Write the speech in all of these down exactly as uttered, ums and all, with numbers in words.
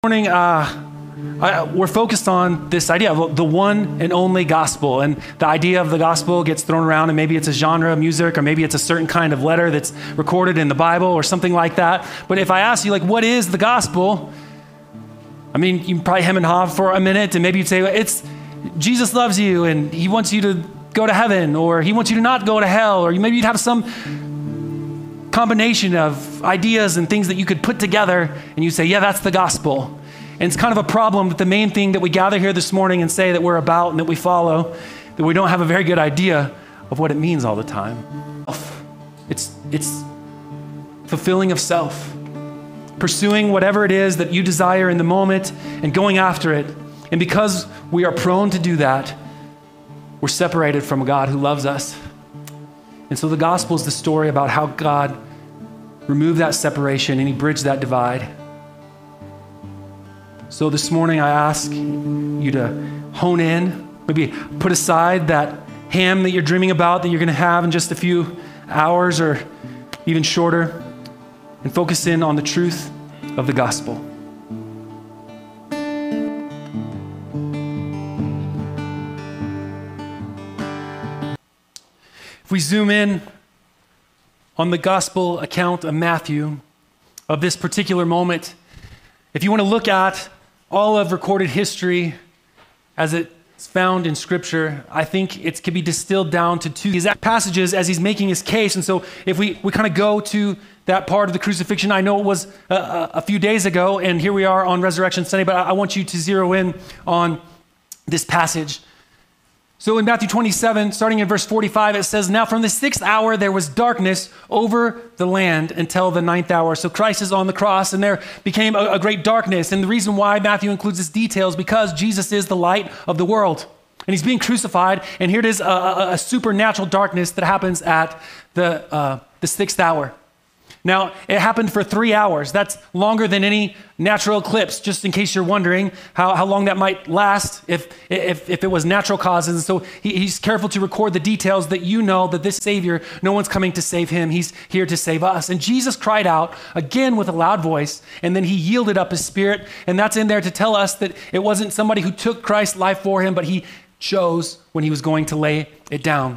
Morning, uh, I, we're focused on this idea of the one and only gospel, and the idea of the gospel gets thrown around, and maybe it's a genre of music, or maybe it's a certain kind of letter that's recorded in the Bible or something like that. But if I ask you, like, what is the gospel? I mean, you can probably hem and haw for a minute, and maybe you'd say, it's Jesus loves you, and he wants you to go to heaven, or he wants you to not go to hell, or maybe you'd have some combination of ideas and things that you could put together, and you say, yeah, that's the gospel. And it's kind of a problem that the main thing that we gather here this morning and say that we're about and that we follow, that we don't have a very good idea of what it means all the time. It's, it's fulfilling of self, pursuing whatever it is that you desire in the moment and going after it. And because we are prone to do that, we're separated from a God who loves us. And so the gospel is the story about how God removed that separation and he bridged that divide. So this morning I ask you to hone in, maybe put aside that ham that you're dreaming about that you're going to have in just a few hours or even shorter, and focus in on the truth of the gospel. If we zoom in on the gospel account of Matthew, of this particular moment, if you want to look at all of recorded history as it's found in Scripture, I think it can be distilled down to two exact passages as he's making his case. And so if we, we kind of go to that part of the crucifixion, I know it was a, a few days ago, and here we are on Resurrection Sunday, but I, I want you to zero in on this passage. So in Matthew twenty-seven, starting in verse forty-five, it says, "Now from the sixth hour there was darkness over the land until the ninth hour." So Christ is on the cross, and there became a, a great darkness. And the reason why Matthew includes this detail is because Jesus is the light of the world. And he's being crucified, and here it is, a, a, a supernatural darkness that happens at the, uh, the sixth hour. Now, it happened for three hours. That's longer than any natural eclipse, just in case you're wondering how, how long that might last if, if, if it was natural causes. And so he, he's careful to record the details that you know that this Savior, no one's coming to save him. He's here to save us. And Jesus cried out again with a loud voice, and then he yielded up his spirit. And that's in there to tell us that it wasn't somebody who took Christ's life for him, but he chose when he was going to lay it down.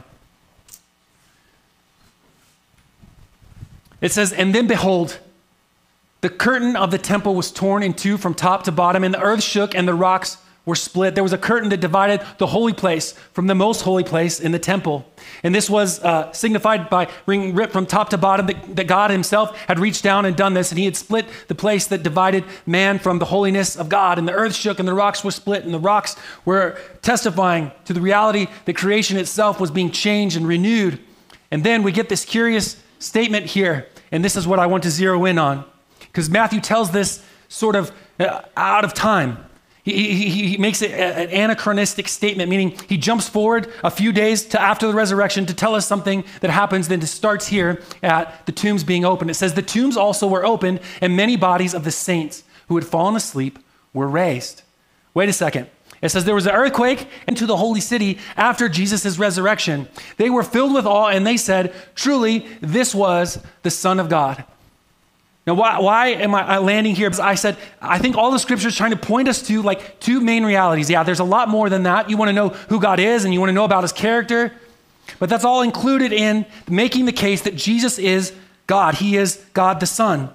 It says, "And then behold, the curtain of the temple was torn in two from top to bottom, and the earth shook and the rocks were split. There was a curtain that divided the holy place from the most holy place in the temple. And this was uh, signified by being ripped from top to bottom, that, that God himself had reached down and done this, and he had split the place that divided man from the holiness of God. And the earth shook and the rocks were split, and the rocks were testifying to the reality that creation itself was being changed and renewed. And then we get this curious statement here. And this is what I want to zero in on, because Matthew tells this sort of uh, out of time. He, he, he makes it an anachronistic statement, meaning he jumps forward a few days to after the resurrection to tell us something that happens, then it starts here at the tombs being opened. It says, "The tombs also were opened, and many bodies of the saints who had fallen asleep were raised." Wait a second. It says there was an earthquake into the holy city after Jesus' resurrection. They were filled with awe, and they said, "Truly, this was the Son of God." Now, why, why am I landing here? Because I said, I think all the scripture is trying to point us to like two main realities. Yeah, there's a lot more than that. You want to know who God is, and you want to know about his character, but that's all included in making the case that Jesus is God. He is God the Son.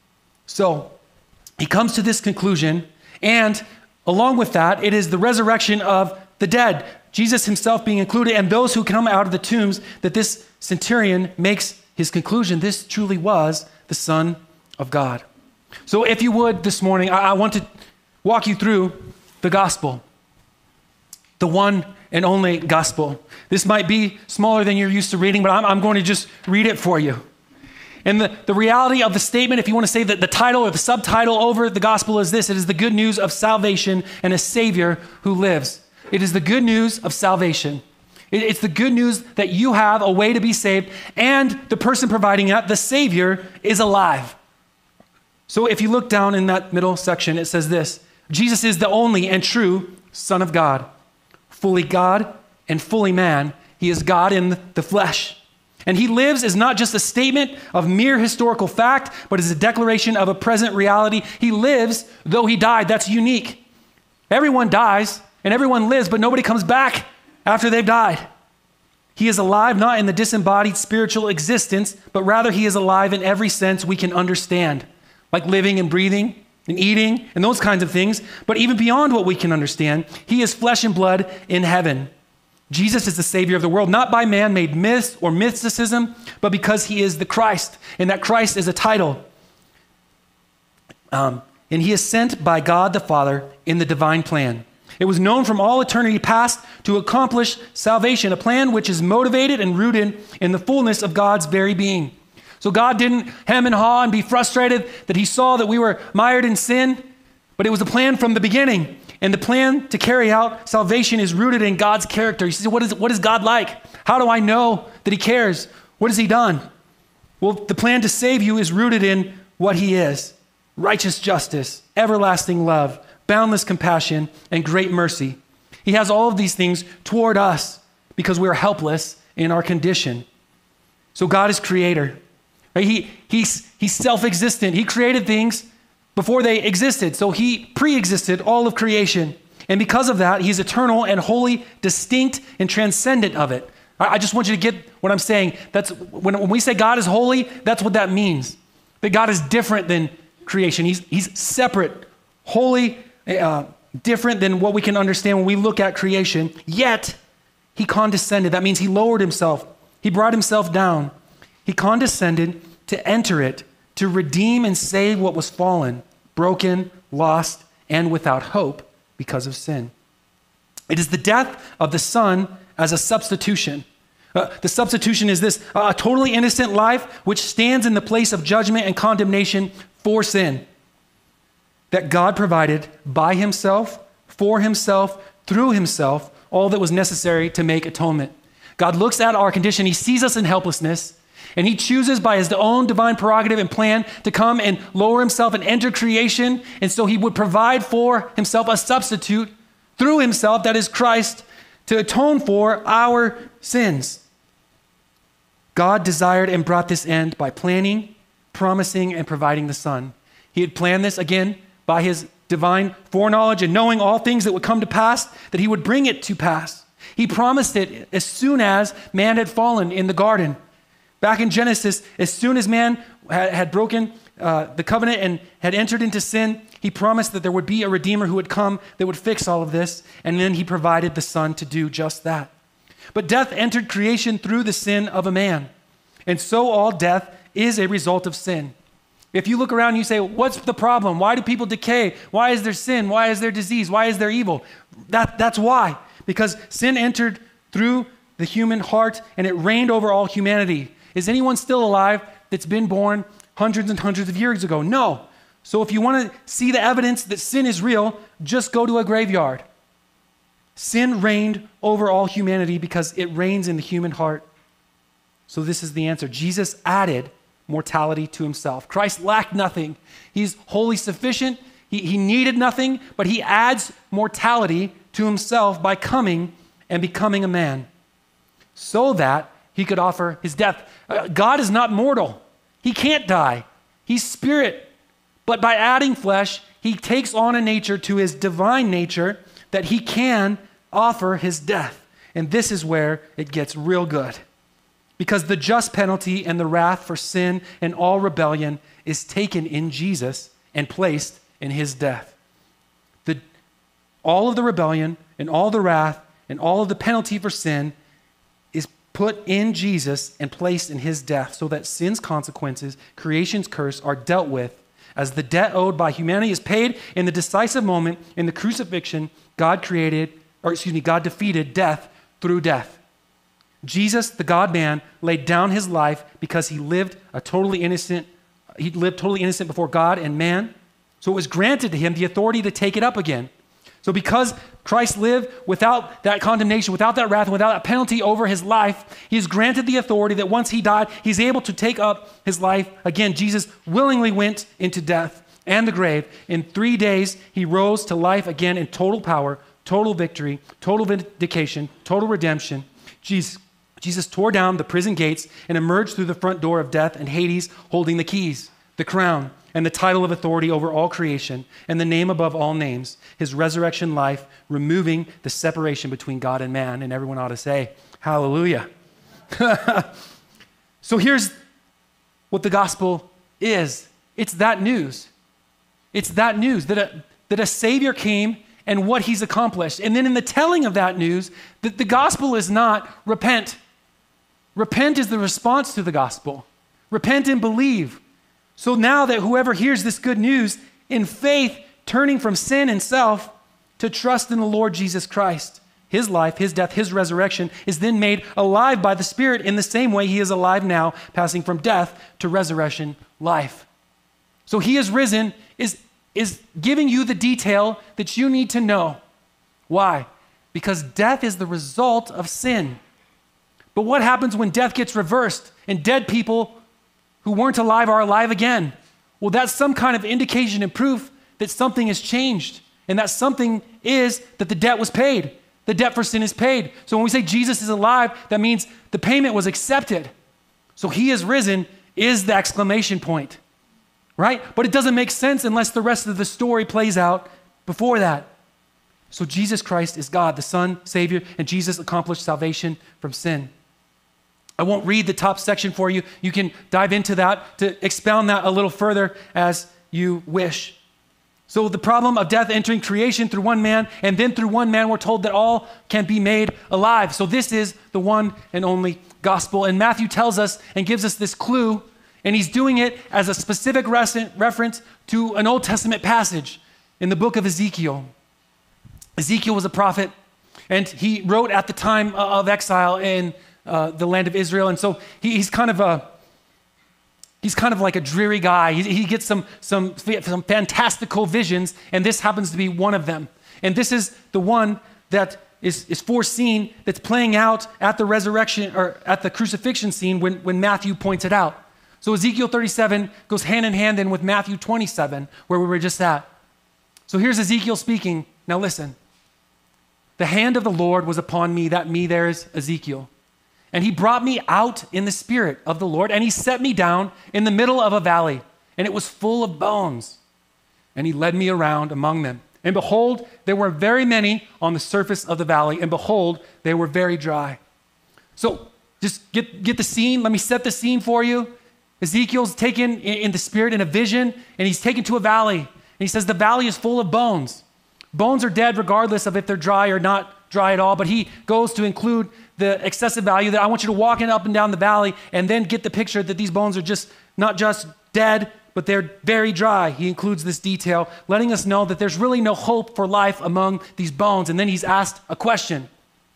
So he comes to this conclusion, and along with that, it is the resurrection of the dead, Jesus himself being included, and those who come out of the tombs, that this centurion makes his conclusion. This truly was the Son of God. So if you would this morning, I, I want to walk you through the gospel, the one and only gospel. This might be smaller than you're used to reading, but I'm, I'm going to just read it for you. And the, the reality of the statement, if you want to say that the title or the subtitle over the gospel is this: it is the good news of salvation and a Savior who lives. It is the good news of salvation. It, it's the good news that you have a way to be saved, and the person providing that, the Savior, is alive. So if you look down in that middle section, it says this: Jesus is the only and true Son of God, fully God and fully man. He is God in the flesh. And he lives is not just a statement of mere historical fact, but is a declaration of a present reality. He lives, though he died. That's unique. Everyone dies and everyone lives, but nobody comes back after they've died. He is alive not in the disembodied spiritual existence, but rather he is alive in every sense we can understand, like living and breathing and eating and those kinds of things. But even beyond what we can understand, he is flesh and blood in heaven. Jesus is the Savior of the world, not by man-made myths or mysticism, but because he is the Christ, and that Christ is a title. Um, and he is sent by God the Father in the divine plan. It was known from all eternity past to accomplish salvation, a plan which is motivated and rooted in the fullness of God's very being. So God didn't hem and haw and be frustrated that he saw that we were mired in sin, but it was a plan from the beginning. And the plan to carry out salvation is rooted in God's character. You say, what is, what is God like? How do I know that he cares? What has he done? Well, the plan to save you is rooted in what he is: righteous justice, everlasting love, boundless compassion, and great mercy. He has all of these things toward us because we're helpless in our condition. So God is creator. Right? He, he's, he's self-existent. He created things before they existed. So he pre-existed all of creation. And because of that, he's eternal and holy, distinct and transcendent of it. I, I just want you to get what I'm saying. That's when, when we say God is holy, that's what that means. That God is different than creation. He's, he's separate, holy, uh, different than what we can understand when we look at creation. Yet he condescended. That means he lowered himself. He brought himself down. He condescended to enter it, to redeem and save what was fallen, broken, lost, and without hope because of sin. It is the death of the Son as a substitution. Uh, the substitution is this, uh, a totally innocent life which stands in the place of judgment and condemnation for sin that God provided by himself, for himself, through himself, all that was necessary to make atonement. God looks at our condition. He sees us in helplessness, and he chooses by his own divine prerogative and plan to come and lower himself and enter creation. And so he would provide for himself a substitute through himself, that is Christ, to atone for our sins. God desired and brought this end by planning, promising, and providing the Son. He had planned this, again, by his divine foreknowledge and knowing all things that would come to pass, that he would bring it to pass. He promised it as soon as man had fallen in the garden. Back in Genesis, as soon as man had broken uh, the covenant and had entered into sin, he promised that there would be a Redeemer who would come that would fix all of this, and then he provided the Son to do just that. But death entered creation through the sin of a man, and so all death is a result of sin. If you look around and you say, what's the problem? Why do people decay? Why is there sin? Why is there disease? Why is there evil? That, that's why. Because sin entered through the human heart and it reigned over all humanity. Is anyone still alive that's been born hundreds and hundreds of years ago? No. So if you want to see the evidence that sin is real, just go to a graveyard. Sin reigned over all humanity because it reigns in the human heart. So this is the answer. Jesus added mortality to himself. Christ lacked nothing. He's wholly sufficient. He, he needed nothing, but he adds mortality to himself by coming and becoming a man so that he could offer his death. Uh, God is not mortal. He can't die. He's spirit. But by adding flesh, he takes on a nature to his divine nature that he can offer his death. And this is where it gets real good. Because the just penalty and the wrath for sin and all rebellion is taken in Jesus and placed in his death. The, all of the rebellion and all the wrath and all of the penalty for sin is put in Jesus and placed in his death so that sin's consequences, creation's curse, are dealt with as the debt owed by humanity is paid in the decisive moment in the crucifixion. God created, or excuse me, God defeated death through death. Jesus, the God-man, laid down his life because he lived a totally innocent, he lived totally innocent before God and man. So it was granted to him the authority to take it up again. So because Christ lived without that condemnation, without that wrath, without that penalty over his life, he is granted the authority that once he died, he's able to take up his life again. Jesus willingly went into death and the grave. In three days, he rose to life again in total power, total victory, total vindication, total redemption. Jesus, Jesus tore down the prison gates and emerged through the front door of death and Hades, holding the keys, the crown, and the title of authority over all creation, and the name above all names, his resurrection life, removing the separation between God and man. And everyone ought to say, hallelujah. So here's what the gospel is. It's that news. It's that news that a, that a Savior came and what he's accomplished. And then in the telling of that news, that the gospel is not repent. Repent is the response to the gospel. Repent and believe. So now that whoever hears this good news in faith, turning from sin and self to trust in the Lord Jesus Christ, his life, his death, his resurrection is then made alive by the Spirit in the same way he is alive now, passing from death to resurrection life. So he is risen is, is giving you the detail that you need to know. Why? Because death is the result of sin. But what happens when death gets reversed and dead people who weren't alive are alive again? Well, that's some kind of indication and proof that something has changed. And that something is that the debt was paid. The debt for sin is paid. So when we say Jesus is alive, that means the payment was accepted. So he is risen is the exclamation point, right? But it doesn't make sense unless the rest of the story plays out before that. So Jesus Christ is God, the Son, Savior, and Jesus accomplished salvation from sin. I won't read the top section for you. You can dive into that to expound that a little further as you wish. So the problem of death entering creation through one man, and then through one man, we're told that all can be made alive. So this is the one and only gospel. And Matthew tells us and gives us this clue, and he's doing it as a specific reference to an Old Testament passage in the book of Ezekiel. Ezekiel was a prophet, and he wrote at the time of exile in Uh, the land of Israel. And so he, he's kind of a, he's kind of like a dreary guy. He, he gets some, some, some fantastical visions, and this happens to be one of them. And this is the one that is, is foreseen, that's playing out at the resurrection or at the crucifixion scene when, when Matthew points it out. So Ezekiel thirty-seven goes hand in hand then with Matthew twenty-seven, where we were just at. So here's Ezekiel speaking. Now listen. The hand of the Lord was upon me. That me there is Ezekiel. And he brought me out in the spirit of the Lord, and he set me down in the middle of a valley, and it was full of bones. And he led me around among them. And behold, there were very many on the surface of the valley, and behold, they were very dry. So just get, get the scene. Let me set the scene for you. Ezekiel's taken in, in the spirit in a vision, and he's taken to a valley. And he says the valley is full of bones. Bones are dead regardless of if they're dry or not dry at all, but he goes to include the excessive value that I want you to walk in up and down the valley and then get the picture that these bones are just not just dead, but they're very dry. He includes this detail, letting us know that there's really no hope for life among these bones. And then he's asked a question.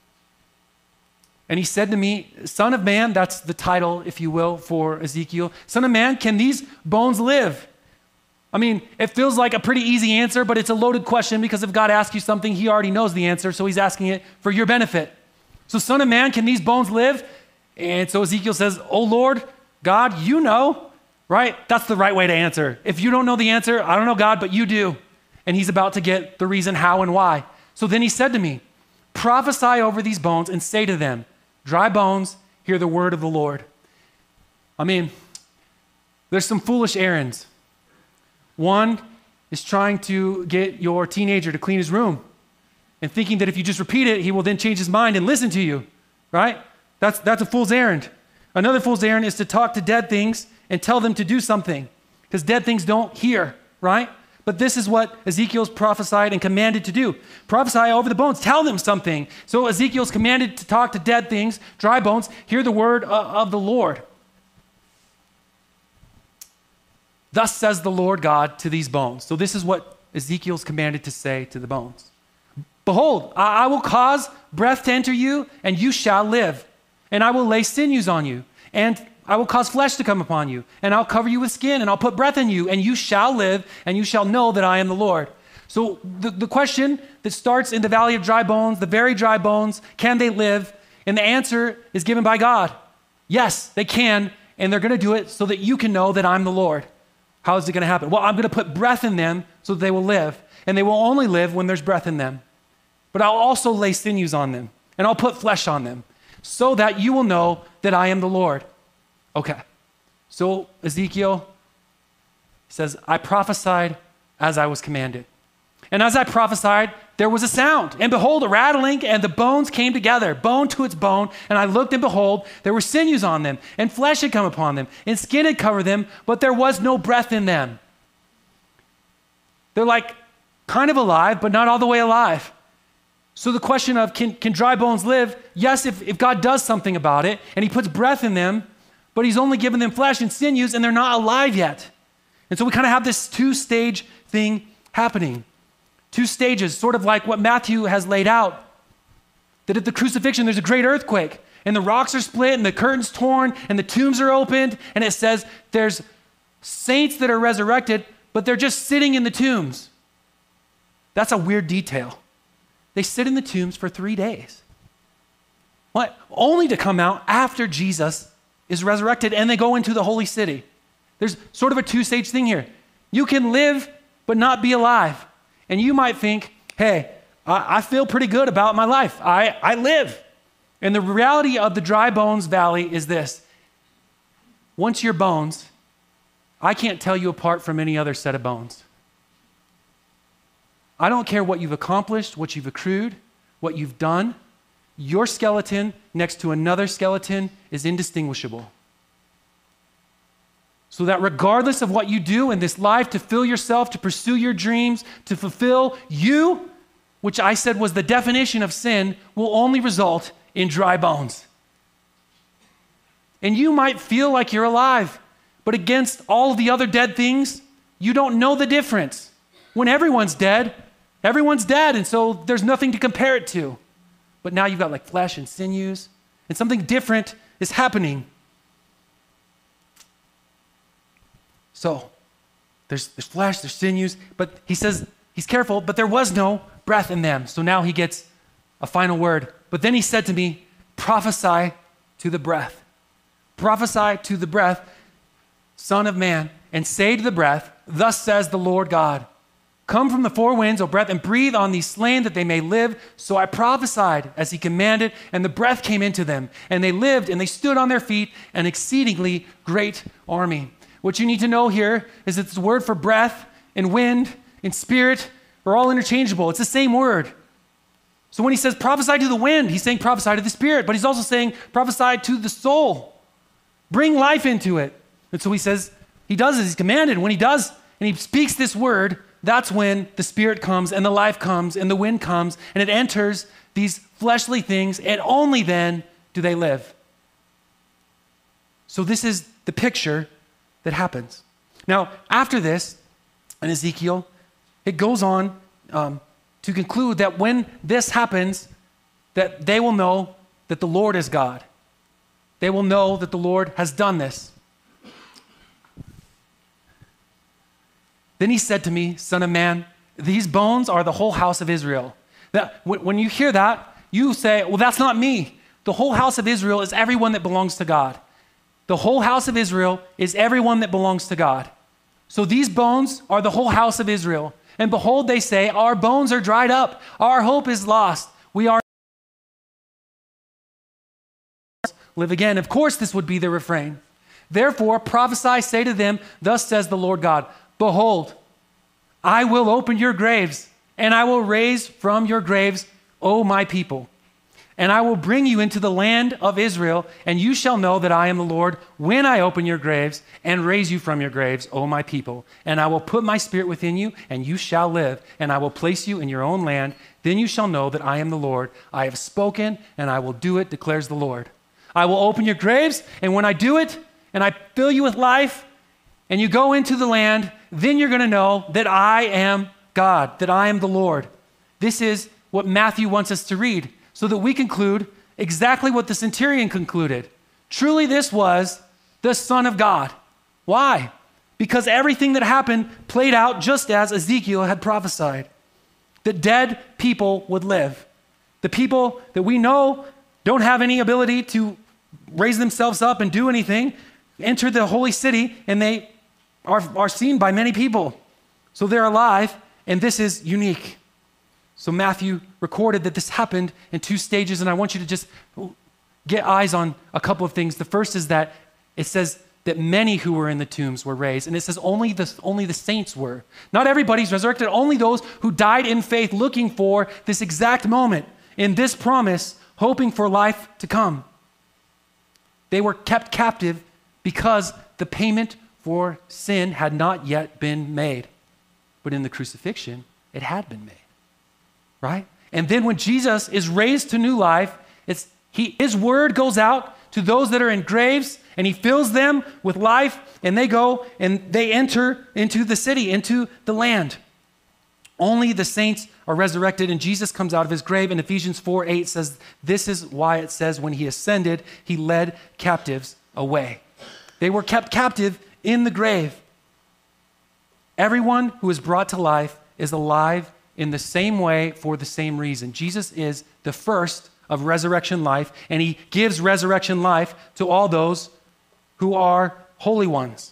And he said to me, Son of man, that's the title, if you will, for Ezekiel. Son of man, can these bones live? I mean, it feels like a pretty easy answer, but it's a loaded question because if God asks you something, he already knows the answer, so he's asking it for your benefit. So, son of man, can these bones live? And so Ezekiel says, oh Lord, God, you know, right? That's the right way to answer. If you don't know the answer, I don't know God, but you do. And he's about to get the reason how and why. So then he said to me, prophesy over these bones and say to them, dry bones, hear the word of the Lord. I mean, there's some foolish errands. One is trying to get your teenager to clean his room and thinking that if you just repeat it, he will then change his mind and listen to you, right? That's, that's a fool's errand. Another fool's errand is to talk to dead things and tell them to do something because dead things don't hear, right? But this is what Ezekiel's prophesied and commanded to do. Prophesy over the bones, tell them something. So Ezekiel's commanded to talk to dead things, dry bones, hear the word of the Lord. Thus says the Lord God to these bones. So this is what Ezekiel's commanded to say to the bones. Behold, I will cause breath to enter you, and you shall live. And I will lay sinews on you, and I will cause flesh to come upon you, and I'll cover you with skin, and I'll put breath in you, and you shall live, and you shall know that I am the Lord. So the, the question that starts in the valley of dry bones, the very dry bones, can they live? And the answer is given by God. Yes, they can, and they're going to do it so that you can know that I'm the Lord. How is it going to happen? Well, I'm going to put breath in them so that they will live, and they will only live when there's breath in them. But I'll also lay sinews on them, and I'll put flesh on them. so that you will know that I am the Lord. Okay, so Ezekiel says, I prophesied as I was commanded. And as I prophesied, there was a sound, and behold, a rattling, and the bones came together, bone to its bone. And I looked, and behold, there were sinews on them, and flesh had come upon them, and skin had covered them, but there was no breath in them. They're like kind of alive, but not all the way alive. So the question of, can, can dry bones live? Yes, if, if God does something about it, and he puts breath in them, but he's only given them flesh and sinews, and they're not alive yet. And so we kind of have this two-stage thing happening. Two stages, sort of like what Matthew has laid out. That at the crucifixion, there's a great earthquake, and the rocks are split, and the curtains torn, and the tombs are opened, and it says there's saints that are resurrected, but they're just sitting in the tombs. That's a weird detail. They sit in the tombs for three days. What? Only to come out after Jesus is resurrected, and they go into the holy city. There's sort of a two-stage thing here. You can live, but not be alive. And you might think, hey, I, I feel pretty good about my life. I, I live. And the reality of the dry bones valley is this. Once you're bones, I can't tell you apart from any other set of bones. I don't care what you've accomplished, what you've accrued, what you've done. Your skeleton next to another skeleton is indistinguishable. So that regardless of what you do in this life to fill yourself, to pursue your dreams, to fulfill you, which I said was the definition of sin, will only result in dry bones. And you might feel like you're alive, but against all of the other dead things, you don't know the difference. When everyone's dead, everyone's dead, and so there's nothing to compare it to. But now you've got like flesh and sinews, and something different is happening. So there's, there's flesh, there's sinews, but he says he's careful, but there was no breath in them. So now he gets a final word. But then he said to me, prophesy to the breath. Prophesy to the breath, Son of man, and say to the breath, thus says the Lord God, come from the four winds, O breath, and breathe on these slain that they may live. So I prophesied as he commanded, and the breath came into them, and they lived, and they stood on their feet, an exceedingly great army. What you need to know here is that the word for breath and wind and spirit are all interchangeable. It's the same word. So when he says prophesy to the wind, he's saying prophesy to the spirit, but he's also saying prophesy to the soul. Bring life into it. And so he says, he does as he's commanded. When he does, and he speaks this word, that's when the spirit comes and the life comes and the wind comes and it enters these fleshly things, and only then do they live. So this is the picture that happens. Now, after this, in Ezekiel, it goes on um, to conclude that when this happens, that they will know that the Lord is God. They will know that the Lord has done this. Then he said to me, Son of man, these bones are the whole house of Israel. Now, when you hear that, you say, well, that's not me. The whole house of Israel is everyone that belongs to God. The whole house of Israel is everyone that belongs to God. So these bones are the whole house of Israel. And behold, they say, our bones are dried up. Our hope is lost. We are live again. Of course, this would be the refrain. Therefore, prophesy, say to them, thus says the Lord God, behold, I will open your graves, and I will raise from your graves, O my people. And I will bring you into the land of Israel, and you shall know that I am the Lord when I open your graves and raise you from your graves, O my people. And I will put my spirit within you, and you shall live, and I will place you in your own land. Then you shall know that I am the Lord. I have spoken, and I will do it, declares the Lord. I will open your graves, and when I do it, and I fill you with life, and you go into the land, then you're going to know that I am God, that I am the Lord. This is what Matthew wants us to read, so that we conclude exactly what the centurion concluded. Truly, this was the Son of God. Why? Because everything that happened played out just as Ezekiel had prophesied. That dead people would live. The people that we know don't have any ability to raise themselves up and do anything, enter the holy city, and they are, are seen by many people. So they're alive, and this is unique. So Matthew recorded that this happened in two stages, and I want you to just get eyes on a couple of things. The first is that it says that many who were in the tombs were raised. And it says only the, only the saints were. Not everybody's resurrected, only those who died in faith looking for this exact moment in this promise, hoping for life to come. They were kept captive because the payment for sin had not yet been made. But in the crucifixion, it had been made, right? And then when Jesus is raised to new life, it's he, his word goes out to those that are in graves, and he fills them with life, and they go and they enter into the city, into the land. Only the saints are resurrected, and Jesus comes out of his grave. And Ephesians four eight says, this is why it says, when he ascended, he led captives away. They were kept captive in the grave. Everyone who is brought to life is alive in the same way for the same reason. Jesus is the first of resurrection life, and he gives resurrection life to all those who are holy ones.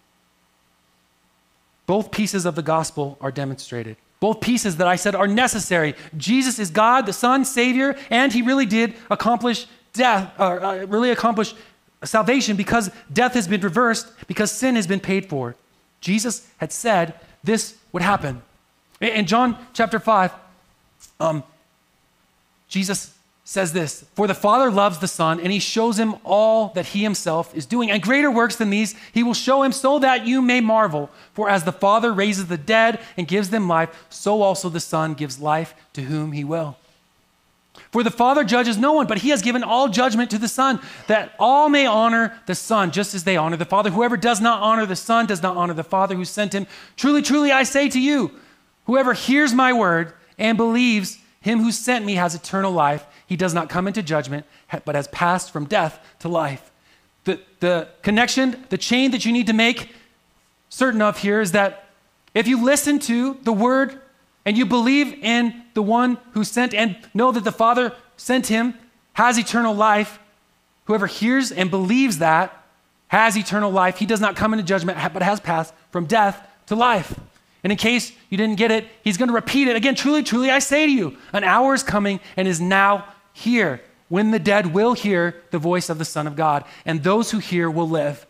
Both pieces of the gospel are demonstrated. Both pieces that I said are necessary. Jesus is God, the Son, Savior, and he really did accomplish death, or uh, really accomplish salvation because death has been reversed, because sin has been paid for. Jesus had said this would happen. In John chapter five, um, Jesus says this, for the Father loves the Son, and he shows him all that he himself is doing. And greater works than these he will show him, so that you may marvel. For as the Father raises the dead and gives them life, so also the Son gives life to whom he will. For the Father judges no one, but he has given all judgment to the Son, that all may honor the Son, just as they honor the Father. Whoever does not honor the Son does not honor the Father who sent him. Truly, truly, I say to you, whoever hears my word and believes him who sent me has eternal life. He does not come into judgment, but has passed from death to life. The, the connection, the chain that you need to make certain of here is that if you listen to the word and you believe in the one who sent and know that the Father sent him, has eternal life, whoever hears and believes that has eternal life. He does not come into judgment, but has passed from death to life. And in case you didn't get it, he's going to repeat it again. Truly, truly, I say to you, an hour is coming and is now here when the dead will hear the voice of the Son of God, and those who hear will live.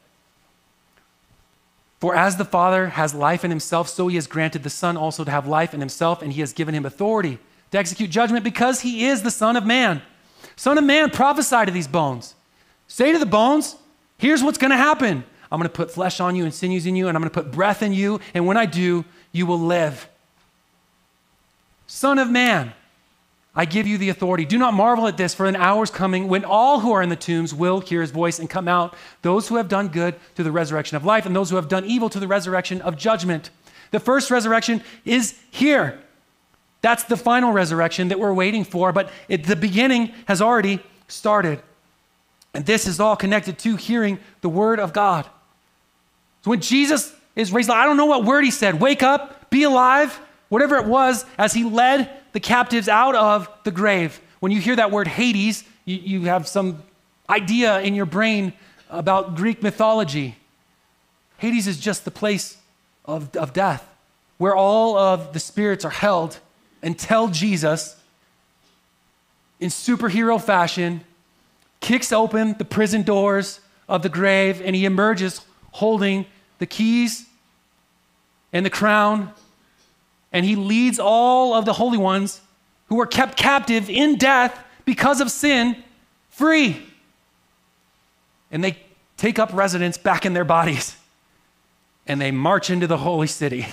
For as the Father has life in himself, so he has granted the Son also to have life in himself, and he has given him authority to execute judgment because he is the Son of Man. Son of Man, prophesy to these bones. Say to the bones, here's what's going to happen. I'm going to put flesh on you and sinews in you, and I'm going to put breath in you, and when I do, you will live. Son of Man, I give you the authority. Do not marvel at this, for an hour is coming when all who are in the tombs will hear his voice and come out, those who have done good to the resurrection of life, and those who have done evil to the resurrection of judgment. The first resurrection is here. That's the final resurrection that we're waiting for, but it, the beginning has already started. And this is all connected to hearing the word of God. So when Jesus is raised, I don't know what word he said, wake up, be alive, whatever it was, as he led the captives out of the grave. When you hear that word Hades, you, you have some idea in your brain about Greek mythology. Hades is just the place of, of death, where all of the spirits are held until Jesus, in superhero fashion, kicks open the prison doors of the grave, and he emerges holding the keys and the crown, and he leads all of the holy ones who were kept captive in death because of sin free. And they take up residence back in their bodies, and they march into the holy city.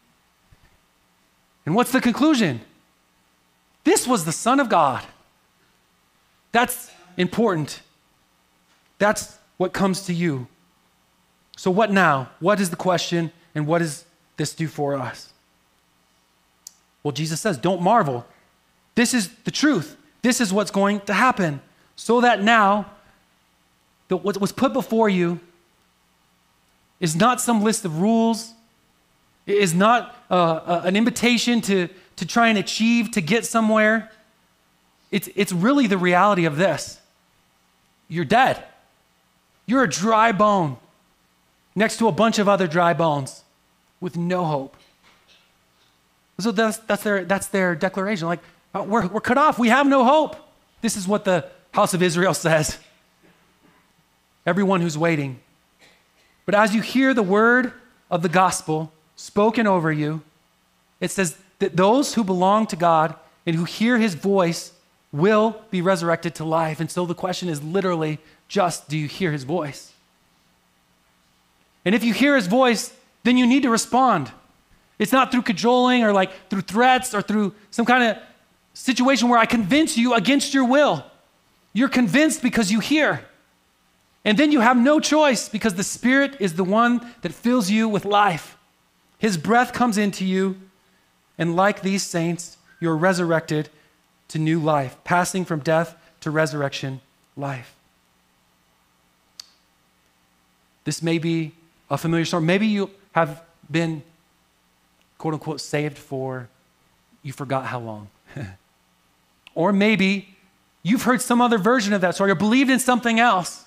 And what's the conclusion? This was the Son of God. That's important. That's what comes to you. So what now? What is the question, and what does this do for us? Well, Jesus says, don't marvel. This is the truth. This is what's going to happen. So that now, the, what was put before you is not some list of rules. It is not uh, uh, an invitation to, to try and achieve, to get somewhere. It's, it's really the reality of this. You're dead. You're a dry bone next to a bunch of other dry bones with no hope. So that's, that's, their, that's their declaration. Like, oh, we're, we're cut off. We have no hope. This is what the House of Israel says, everyone who's waiting. But as you hear the word of the gospel spoken over you, it says that those who belong to God and who hear his voice will be resurrected to life. And so the question is literally just, do you hear his voice? And if you hear his voice, then you need to respond. It's not through cajoling or like through threats or through some kind of situation where I convince you against your will. You're convinced because you hear. And then you have no choice because the Spirit is the one that fills you with life. His breath comes into you, and like these saints, you're resurrected to new life, passing from death to resurrection life. This may be a familiar story. Maybe you have been, quote unquote, saved for you forgot how long. Or maybe you've heard some other version of that story or believed in something else.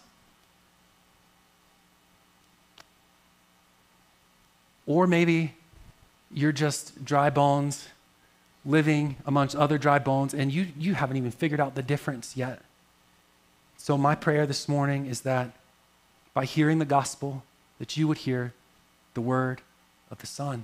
Or maybe you're just dry bones living amongst other dry bones and you, you haven't even figured out the difference yet. So my prayer this morning is that by hearing the gospel, that you would hear the word of the Son.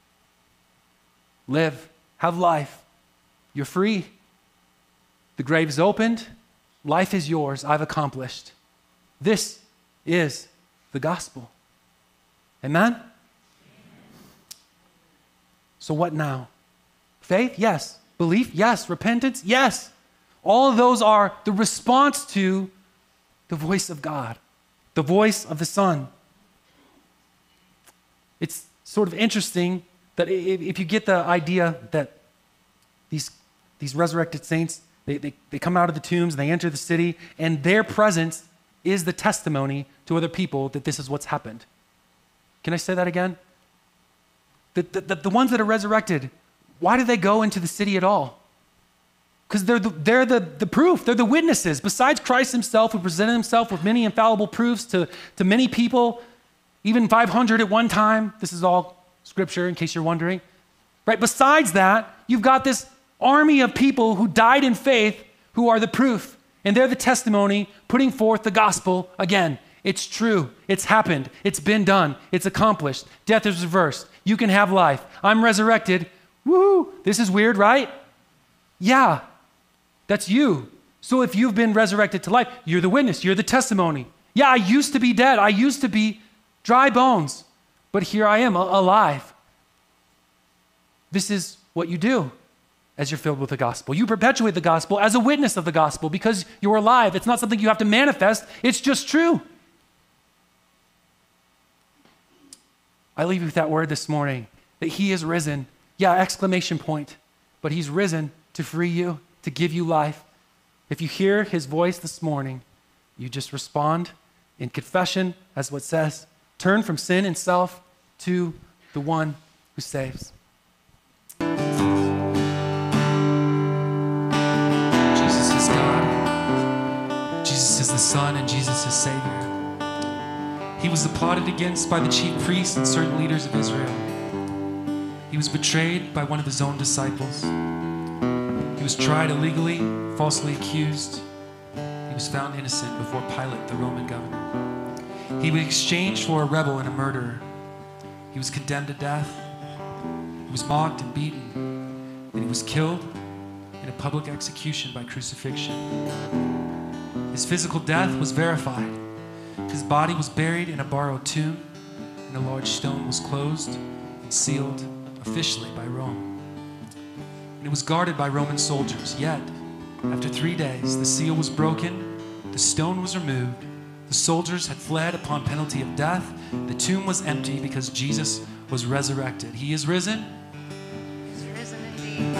Live, have life. You're free. The grave is opened. Life is yours. I've accomplished. This is the gospel. Amen? So what now? Faith? Yes. Belief? Yes. Repentance? Yes. All of those are the response to the voice of God, the voice of the Son. It's sort of interesting that if you get the idea that these, these resurrected saints, they, they, they come out of the tombs, they enter the city, and their presence is the testimony to other people that this is what's happened. Can I say that again? The, the, the ones that are resurrected, why do they go into the city at all? Because they're, the, they're the, the proof, they're the witnesses. Besides Christ himself, who presented himself with many infallible proofs to, to many people, even five hundred at one time. This is all scripture in case you're wondering. Right? Besides that, you've got this army of people who died in faith who are the proof. And they're the testimony putting forth the gospel again. It's true. It's happened. It's been done. It's accomplished. Death is reversed. You can have life. I'm resurrected. Woo! This is weird, right? Yeah, that's you. So if you've been resurrected to life, you're the witness. You're the testimony. Yeah, I used to be dead. I used to be dry bones, but here I am alive. This is what you do as you're filled with the gospel. You perpetuate the gospel as a witness of the gospel because you're alive. It's not something you have to manifest. It's just true. I leave you with that word this morning, that he is risen. Yeah, exclamation point. But he's risen to free you, to give you life. If you hear his voice this morning, you just respond in confession, as what says, turn from sin and self to the one who saves. Jesus is God. Jesus is the Son, and Jesus is Savior. He was plotted against by the chief priests and certain leaders of Israel. He was betrayed by one of his own disciples. He was tried illegally, falsely accused. He was found innocent before Pilate, the Roman governor. He was exchanged for a rebel and a murderer. He was condemned to death. He was mocked and beaten. And he was killed in a public execution by crucifixion. His physical death was verified. His body was buried in a borrowed tomb, and a large stone was closed and sealed officially by Rome. And it was guarded by Roman soldiers. Yet, after three days, the seal was broken, the stone was removed, the soldiers had fled upon penalty of death, the tomb was empty because Jesus was resurrected. He is risen. He's risen indeed.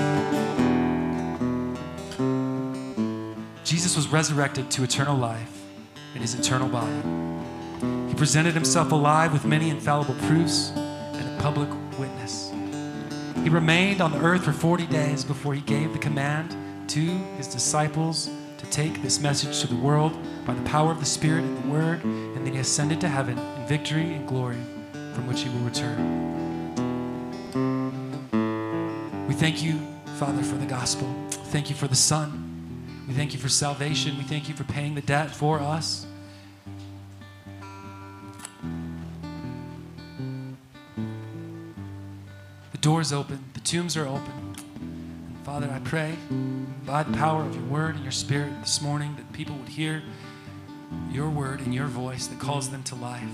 Jesus was resurrected to eternal life in his eternal body. He presented himself alive with many infallible proofs and a public witness. He remained on the earth for forty days before he gave the command to his disciples to take this message to the world by the power of the Spirit and the Word, and then he ascended to heaven in victory and glory from which he will return. We thank you, Father, for the gospel. Thank you for the Son. We thank you for salvation. We thank you for paying the debt for us. The door's open. The tombs are open. And Father, I pray by the power of your word and your spirit this morning that people would hear your word and your voice that calls them to life.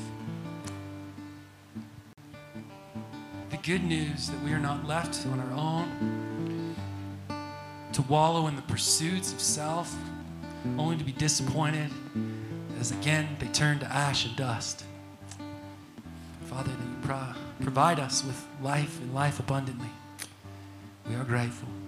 The good news that we are not left on our own to wallow in the pursuits of self, only to be disappointed as again they turn to ash and dust. Father, that you pro- provide us with life and life abundantly. We are grateful.